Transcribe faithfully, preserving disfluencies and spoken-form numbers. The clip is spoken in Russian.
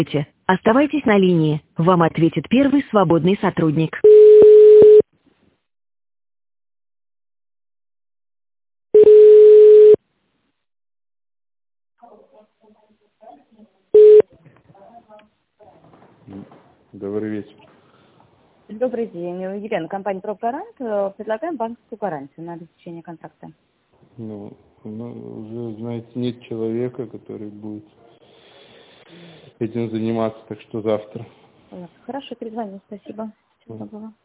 Оставайтесь на линии. Вам ответит первый свободный сотрудник. Добрый вечер. Добрый день. Елена, компания «Прогарант». Предлагаем банковскую гарантию на обеспечение контракта. Ну, ну, уже, знаете, нет человека, который будет этим заниматься, так что завтра. Хорошо, перезвоню. Спасибо. Всего доброго.